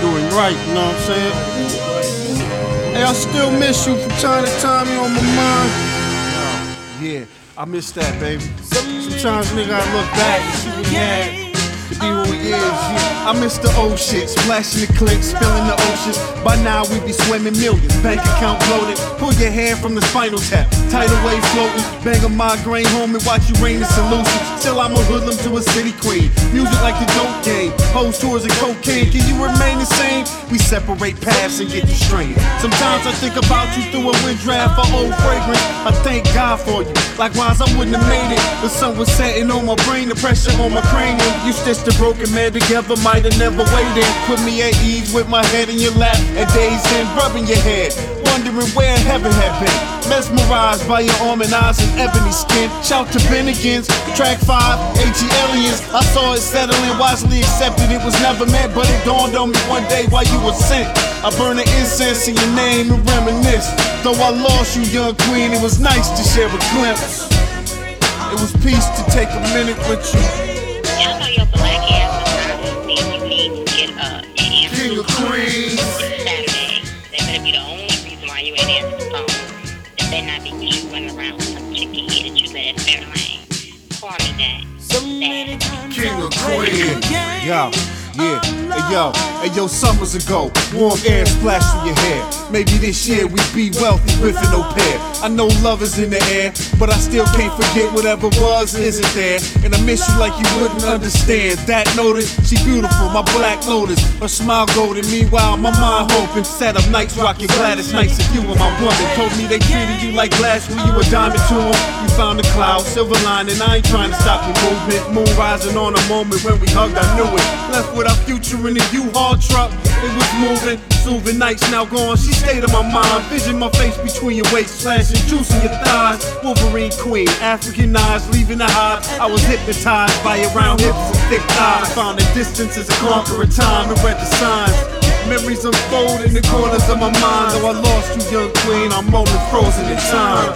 doing right, you know what I'm saying? Hey, I still miss you from time to time, you on my mind. Yeah, I miss that, baby. Sometimes nigga, I look back and see what we had to be what we is, yeah. I miss the old shit, splashing the clips, spilling the oceans. By now we be swimming millions, bank account bloated. Pull your hair from the spinal tap, tidal wave floating. Bang a migraine home and watch you rain in solution. Still I'm a hoodlum to a city queen. Music like the dope game, hoes tours and cocaine. Can you remain the same? We separate paths and get you straight. Sometimes I think about you through a wind draft for old fragrance. I thank God for you. Likewise I wouldn't have made it. The sun was setting on my brain, the pressure on my cranium. You stitched the broken man together, might have never waited. Put me at ease with my head in your lap, and days in rubbing your head, wondering where heaven had been. Mesmerized by your almond eyes and ebony skin. Shout to Bennigan's, track 5, AG Aliens. I saw it settling, wisely accepted it was never meant, but it dawned on me one day while you were sent. I burn the incense in your name and reminisce. Though I lost you, young queen, it was nice to share a glimpse. It was peace to take a minute with you. Y'all know your black ass is not you need to get an answer. King of Queens. It's Saturday. That better be the only reason why you ain't answer the phone. It better not be because you running around with some chicken head that you let at Fairlane. Call me that. King of Queens. Yo. Yeah, hey yo, summers ago, warm air splashed through your hair. Maybe this year we be wealthy with no pair. I know love is in the air, but I still can't forget whatever was isn't there. And I miss you like you wouldn't understand. That notice, she beautiful, my black lotus. Her smile golden, meanwhile my mind hoping. Sat up nights rocking Gladys nights if you were my woman. Told me they treated you like glass when you were diamond to them. You found a cloud, silver lining, I ain't trying to stop your movement. Moon rising on a moment when we hugged, I knew it. Left with our future in the U-Haul truck, it was moving. Soothing nights now gone, she stayed in my mind. Vision my face between your waist, flashing juice in your thighs. Wolverine queen, African eyes, leaving the hive. I was hypnotized by your round hips and thick thighs. Found the distance as a conqueror time and read the signs. Memories unfold in the corners of my mind. Though I lost you, young queen, I'm only frozen in time.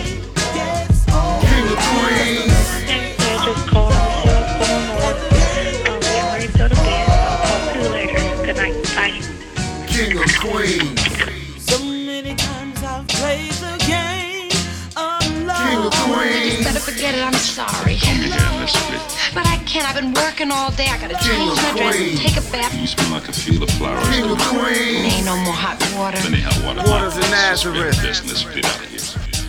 King of Queens. Just call and see what's going on. I'm getting ready to go to bed. I'll talk to you later. Good night. Bye. King of Queens. So many times I've played the game of love. King of Queens. Better forget it, I'm sorry. Come here and let's split. But I can't, I've been working all day. I gotta change my dress and take a bath. You smell like a field of flowers. King of There Queens. ain't no more hot water. Plenty hot water. Waters in Nazareth. Let's split out of here.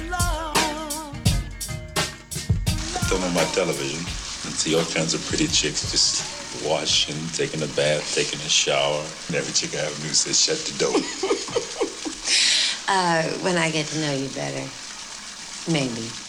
Turn on my television and see all kinds of pretty chicks just washing, taking a bath, taking a shower. And every chick I ever knew said, shut the door. When I get to know you better, maybe.